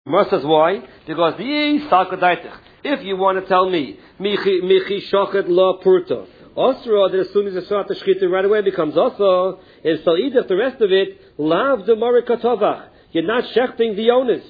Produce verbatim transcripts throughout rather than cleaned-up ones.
Gemara says why? Because the if you want to tell me michi michi shochet la purta, osra that as soon as you start the shchita right away becomes also, and so either the rest of it lav the marikatovach. You're not shechting the owners.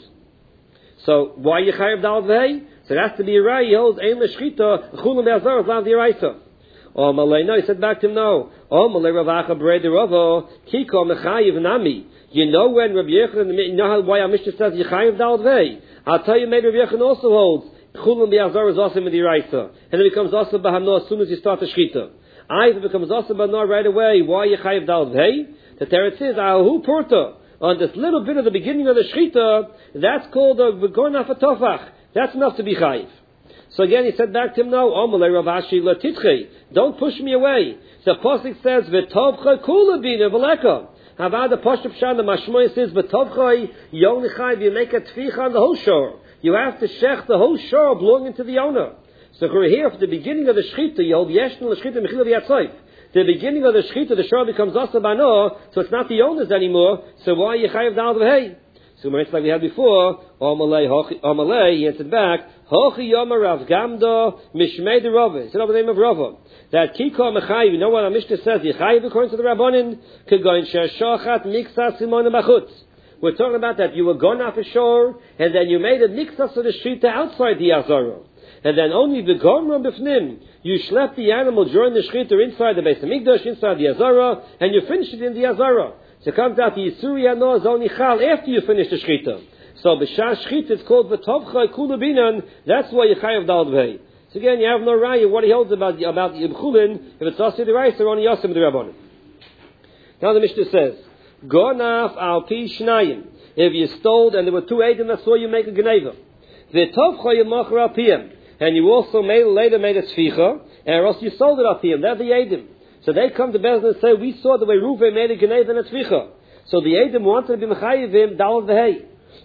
So why you chayav dal v'hei? So it has to be a rai. He holds ein l'shchita chulam be'azar lav the eraisa. Oh malay, no. He said back to him, no. Oh malay ravacha b'rei deravo kiko mechayiv nami. You know when Rabbi Yochanan, you know how, why our Mishnah says Yechayiv Dal Vei. I'll tell you, maybe Rabbi Yochanan also holds Chulam Be'azar is also in the Raisa, and it becomes also Bahano as soon as you start the Shechita. Either it becomes also Bahano right away. Why Yechayiv Dal Vei? The Teretz is Ahu Porta on this little bit of the beginning of the Shechita. That's called a V'gornaf Atofach. That's enough to be Chayiv. So again, he said back to him, no, Omalei Ravashi Latitche. Don't push me away. So Pasuk says V'tovcha Kula Bina V'leka. How about the Pashup Shan, the Mashmoy says, B'tovchai, Yonichai, you make a tficha on the whole shore. You have to shech the whole shore belonging to the owner. So here, for the beginning of the Shechita, you hold Yeshna, the Shechita, Mechila V'yatzayf. The beginning of the Shechita, the shore becomes Asa Bano, so it's not the owners anymore, so why you chayav dal v'hei? So it's like we had before, Amalei, he answered back, Hochi Yomer Rav Gamdo, Mishmei de Rava. He said over the name of Rava. That Kiko Mechayiv, you know what our Mishnah says, Yechayiv according to the Rabbanin, Kegoin Sheshochat Miksa Simon Machutz. We're talking about that you were gone off ashore, and then you made a Miksa of the Shita outside the Azara. And then only the Gomram Bifnim, you schlepped the animal during the Shita inside the Beis HaMikdash, inside the Azara, and you finished it in the Azara. So it comes out the Yisuri Ano is only Chal after you finish the Shchita. So B'shah Shchita is called V'tovchai Kula Binan. That's why you chayav dal v'hei. So again, you have no raya what he holds about the, about the Ibchulin. If it's also the Reis, or only Yosim the Rabbanim. Now the Mishnah says, Gonaf al pi shnayim. If you stole and there were two Eidim that saw you make a Geneva. V'tovchai yamachar al piyam. And you also made later made a tzficha, and else you sold it al piyam. They're the Eidim. So they come to Bezin and say, we saw the way Reuven made a Geneva and a tzvicha. So the Eidim wanted to be mechayivim dal v'hei.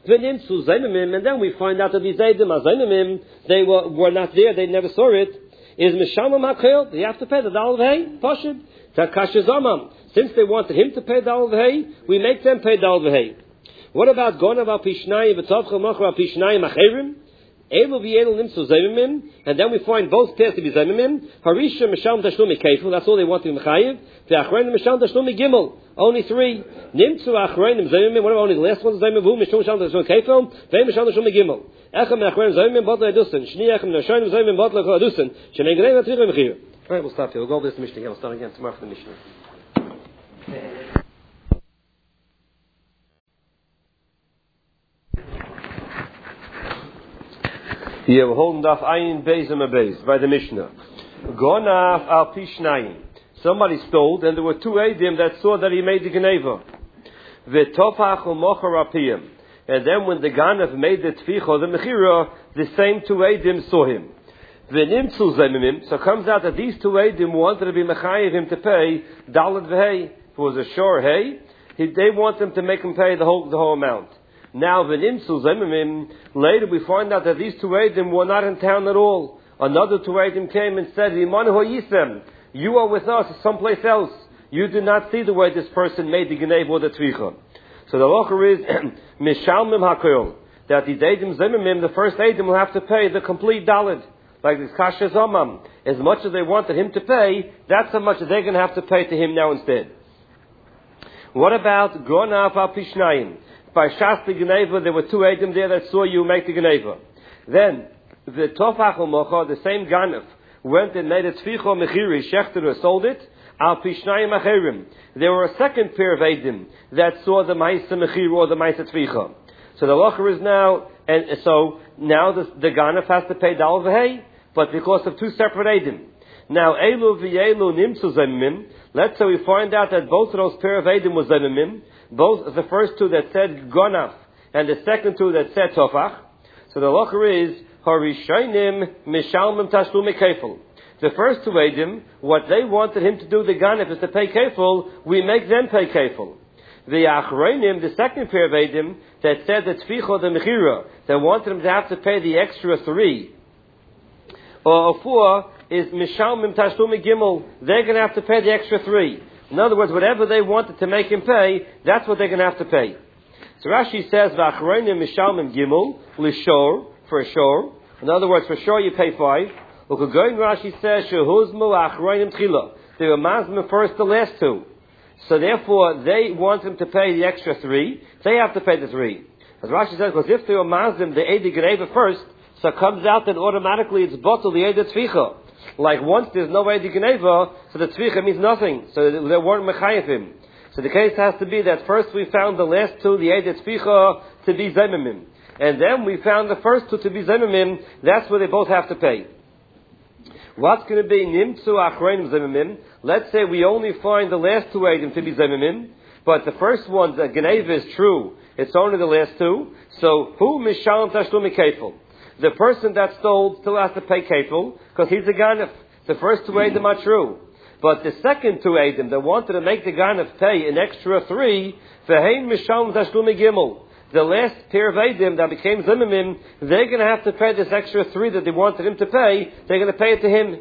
And then we find out that these Eidim, Azayimim, they were, were not there, they never saw it. Is Mishamam HaKhil, they have to pay the dal v'hei, Pashid. Takashizamam. Since they wanted him to pay dal v'hei, we make them pay dal v'hei. What about Gonav al Pishnayim, V'tovchel Machar al Pishnayim Acherim? Elu v'yelu nimsu zayimim, and then we find both pairs to be zayimim. Harisha misham tashlumi kefil, that's all they want to be mechayiv. Ve'achreinim misham tashlumi gimel, only three. Nimsu achreinim zayimim, what about only the last one zayimim? Who misham misham tashlumi kefil? Ve'im misham tashlumi gimel. Echem me'achreinim zayimim botla edusin. Shni echem me'achreinim zayimim botla edusin. Shnei gnei v'atrichim mechir. All right, we'll stop here. We'll go over this Mishnah again. We'll start again tomorrow for the Mishnah. Here we're holding off Ayin Beis and Beis by the Mishnah. Gonaf al Pishnayim. Somebody stole, and there were two Eidim that saw that he made the Geneva. V'tofach u'mochar apiyim. And then when the Ganav made the Tficha, the Mechira, the same two Eidim saw him. V'nimtzu zemimim. So it comes out that these two Eidim wanted to be mechayiv him to pay Dalet v'hei. If it was a shore hay, they want him to make him pay the whole the whole amount. Now, v'nimsu zemimim, later we find out that these two Eidim were not in town at all. Another two Eidim came and said, Iman ho'yisem, you are with us someplace else. You do not see the way this person made the Geneva or the Tvicha. So the locher is, mishalmim hakol, that these Eidim zemimim, the first Eidim will have to pay the complete Dalet. Like this Kasha Zomam. As much as they wanted him to pay, that's how much they're going to have to pay to him now instead. What about Gonaf al Pishnayim? By Shasti Geneva, there were two Eidim there that saw you make the Geneva. Then, the Tofach Mocha, the same Ganef, went and made a Tficho Mechiri, Shechter sold it, Al Pishnayim Acherim. There were a second pair of Eidim that saw the Maisa Mechiri or the Maisa Tficho. So the Locher is now, and so now the, the Ganef has to pay Dal V'hei, but because of two separate Eidim. Now, Elu V'yelu Nimsu Zemimim, let's say we find out that both of those pair of Eidim was Zemimim, both the first two that said Gonaf and the second two that said Tofach. So the locher is Harishonim Mishalmim Tashlumi Kefil. The first two Eidim, what they wanted him to do, the Ganef, is to pay Kefil, we make them pay Kefil. The Achreinim, the second pair of Eidim, that said that Tficho the Mechira, they wanted him to have to pay the extra three or four, is Mishalmim Tashlumi Gimel. They're going to have to pay the extra three. In other words, whatever they wanted to make him pay, that's what they're going to have to pay. So Rashi says, V'achronim mishalmim gimel, l'shor, for a shor. In other words, for sure you pay five. Ukagoyin Rashi says, Shehuzmu achronim tchila. They were mazmim first, the last two. So therefore, they want him to pay the extra three. They have to pay the three. As Rashi says, because if they were mazmim, the Eidi Geneva first, so it comes out that automatically it's bottle, the Eidi Tzvicha. Like once there's no Eidi Geneva, so the Tzvicha means nothing. So they weren't mechayefim. So the case has to be that first we found the last two, the Eidi Tzvicha, to be zemimim. And then we found the first two to be zemimim. That's where they both have to pay. What's going to be nimtzu achronim zemimim? Let's say we only find the last two Eidim to be zemimim, but the first one, the Geneva, is true. It's only the last two. So who mishalom tashlumi kefil? The person that stole still has to pay kefil because he's a ganef. The first two Eidim are true. But the second two Eidim that wanted to make the ganef pay an extra three, v'hein mishalom tashlumi gimel. The last pair of Eidim that became Zimimim, they're going to have to pay this extra three that they wanted him to pay. They're going to pay it to him.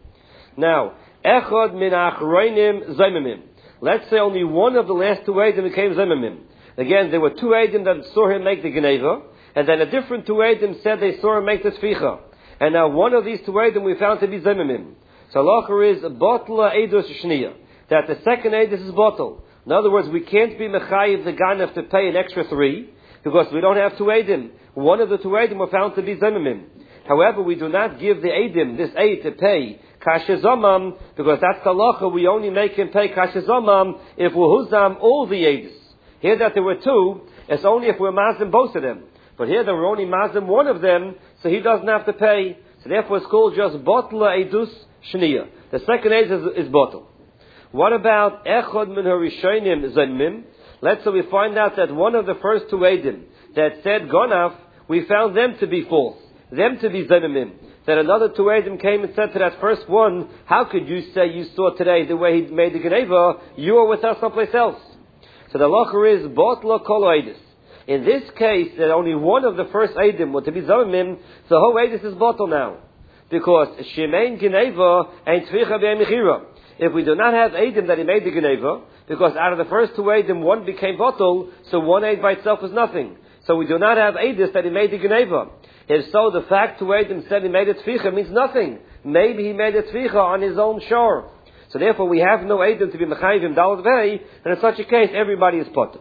Now, Echad min achroinim Zimimim. Let's say only one of the last two Eidim became Zimimim. Again, there were two Eidim that saw him make the Geneva, and then a different two Eidim said they saw him make the Tzvicha. And now one of these two Eidim we found to be Zimimim. So halacha is Botla Eidus Shniya, that the second Eidus is bottle. In other words, we can't be mechayiv the ganef to pay an extra three, because we don't have two Eidim. One of the two Eidim were found to be Zemimim. However, we do not give the Eidim, this Eid, to pay Kashizomam, because that's the halacha. We only make him pay Kashizomam if we're Huzam all the Eidis. Here that there were two, it's only if we're Mazim both of them. But here there were only Mazim one of them, so he doesn't have to pay. So therefore it's called just Botla Eidus Shniya. The second Eid is, is bottle. What about Echod min harishonim Zemimim? Let's say we find out that one of the first two Eidim that said Gonaf, we found them to be false, them to be Zemimim. That another two Eidim came and said to that first one, how could you say you saw today the way he made the Geneva? You were with us someplace else. So the halacha is Botla Kol Eidis. In this case, that only one of the first Eidim were to be Zemimim, the whole Eidis is bottle now. Because Shemein Geneva and Tzvicha Be'emichira. If we do not have Eidim that he made the Geneva, because out of the first two Eidim, one became bottle, so one Eid by itself is nothing. So we do not have Eidis that he made the Geneva. If so, the fact two Eidim said he made a Tficha means nothing. Maybe he made a Tficha on his own shore. So therefore we have no Eidim to be Mechayivim Dalad Vei, and in such a case, everybody is potter.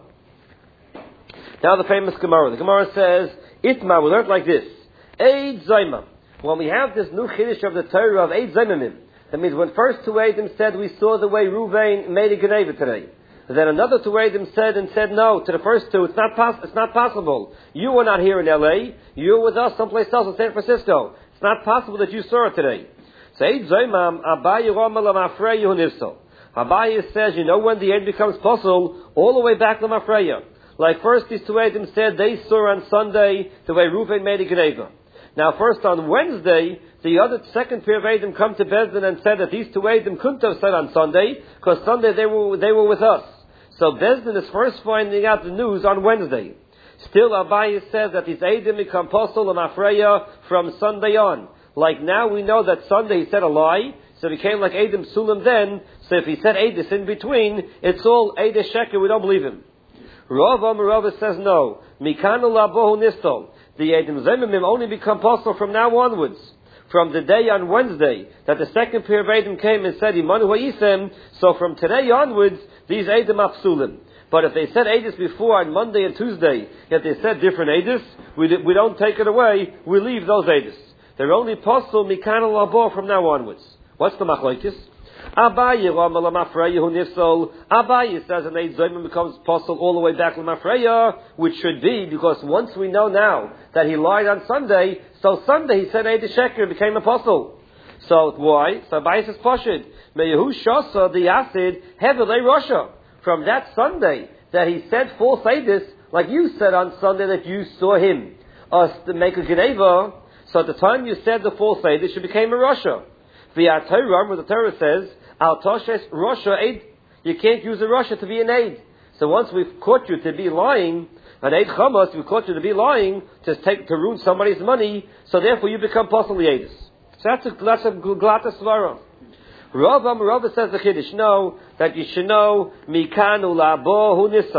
Now the famous Gemara. The Gemara says, Itma, we learned like this. Eid Zaymam. When we have this new Chiddush of the Torah of Eid Zaymamim, that means when first two Eidim said we saw the way Ruvain made a Geneva today. Then another two Eidim said and said no to the first two. It's not pos- It's not possible. You were not here in L A. You were with us someplace else in San Francisco. It's not possible that you saw it today. So Eid Zaymam Abaye Romal Lamafreya Hunivsal. Abaye says, you know when the Eid becomes possible, all the way back to Mafreya. Like first these two Eidim said they saw on Sunday the way Ruvain made a Geneva. Now first on Wednesday, the other second pair of Eidim come to Bezdin and said that these two Eidim couldn't have said on Sunday, because Sunday they were they were with us. So Bezdin is first finding out the news on Wednesday. Still Abaye says that these Eidim become postal and Afreya from Sunday on. Like now we know that Sunday he said a lie, so it became like Eidim Sulam then, so if he said Eidis in between, it's all Eidis Sheker, we don't believe him. Rav Amarava says no. Mikanu Labohu Nistol. The Eidim Zemimim only become postal from now onwards. From the day on Wednesday that the second pair of Eidim came and said Imanu Ha'isem, so from today onwards, these Eidim Apsulim. But if they said Eidis before on Monday and Tuesday, yet they said different Eidis, we, we don't take it away, we leave those Eidis. They're only postal Mikana Labo from now onwards. What's the Machlokes? Abaye Ramal Lamafreya Hu Nifsol. Abaye says an Eid Zayman becomes postal all the way back to Lamafreya, which should be, because once we know now that he lied on Sunday, so Sunday he said Eid Sheker became apostle. So why? So Abaye says Pashid. Meyehu Shasa the Acid Hevelei Rosha. From that Sunday that he said false Eidis, like you said on Sunday that you saw him, us to make a Geneva, so at the time you said the false Eidis, she became a Rosha. The Torah, where the Torah says, Al Toshes Rosha Eid, you can't use a Rosha to be an Eid. So once we've caught you to be lying, an Eid Chamas, we've caught you to be lying, to take to ruin somebody's money, so therefore you become possibly Eidis. So that's a, that's a glata svara. Rav Amarava says the Kiddush, no, that you should know, Mikanu Labo Hu Nisal.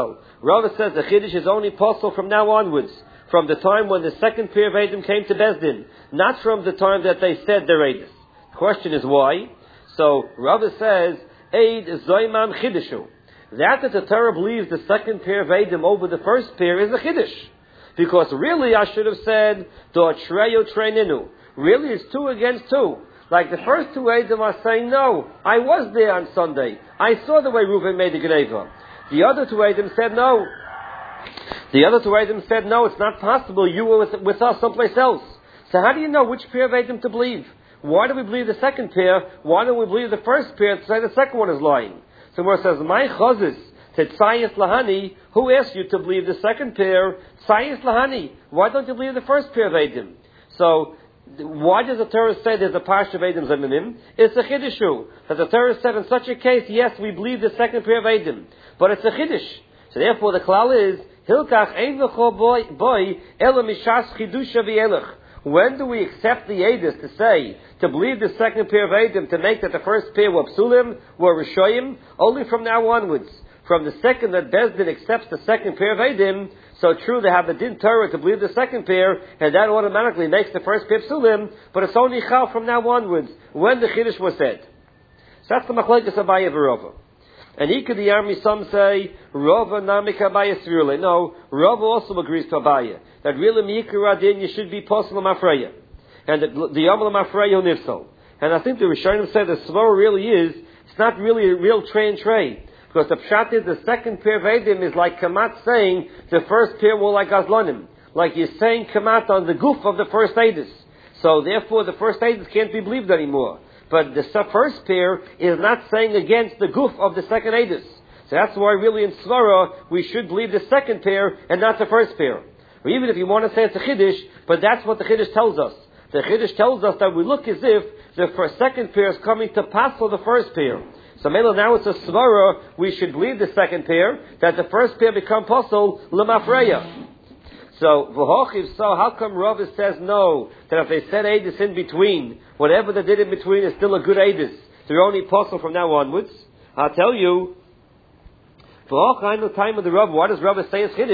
Rava says the Chiddush is only possible from now onwards, from the time when the second pair of Eidim came to Bezdin, not from the time that they said their Eidus. The question is why? So Rava says, Eid Zoimam Chiddushu. That that the Torah believes the second pair of Eidim over the first pair is a Chiddush. Because really I should have said, Do Treyo Treininu. Really it's two against two. Like the first two Eidim are saying, no, I was there on Sunday. I saw the way Reuven made the Geneva. The other two Eidim said no. The other two Eidim said no, it's not possible. You were with, with us someplace else. So how do you know which pair of Eidim to believe? Why do we believe the second pair? Why don't we believe the first pair to say the second one is lying? So where it says, my chazis, Tzayis Lahani, who asked you to believe the second pair? Tzayis Lahani. Why don't you believe the first pair of Eidim? So, why does the Torah say there's a parsha of Eidim Zeminim? It's a Chiddushu. That the Torah said in such a case, yes, we believe the second pair of Eidim. But it's a Chiddush. So therefore the klal is, Hilkach ein v'cho boy, ela mishas chidusha v'elech. When do we accept the Eidus to say, to believe the second pair of Eidim, to make that the first pair were Psulim, were Rishoyim? Only from now onwards. From the second that Bezdin accepts the second pair of Eidim, so true they have the Din Torah to believe the second pair, and that automatically makes the first pair Psulim, but it's only Chal from now onwards, when the Chiddush was said. So that's the Machlekes Abaye v'Rava. And Ika the army, some say, Rava namik Abaye Svirule. No, Rava also agrees to Abaye. That really Mikra Din, you should be possible Mafreya. And the Yamal Mafreya Nifsal. And I think the Rishonim said the Svara really is, it's not really a real tray and tray. Because the Pshat is the second pair of Eidim is like Kamat saying the first pair were like Azlanim. Like you're saying Kamat on the goof of the first Eidus. So therefore the first Eidus can't be believed anymore. But the first pair is not saying against the goof of the second Eidus. So that's why really in Svara we should believe the second pair and not the first pair. Or even if you want to say it's a Chiddush, but that's what the Chiddush tells us. The Chiddush tells us that we look as if the first, second pair is coming to pass for the first pair. So Mela, now it's a Svara, we should believe the second pair, that the first pair become Posel Lemafreya. So, V'hochiv, so how come Rava says no, that if they said Eidus in between, whatever they did in between is still a good Eidus, they're only Posel from now onwards? I'll tell you, V'hoch, I know time of the Rava, what does Rava say is Chiddush?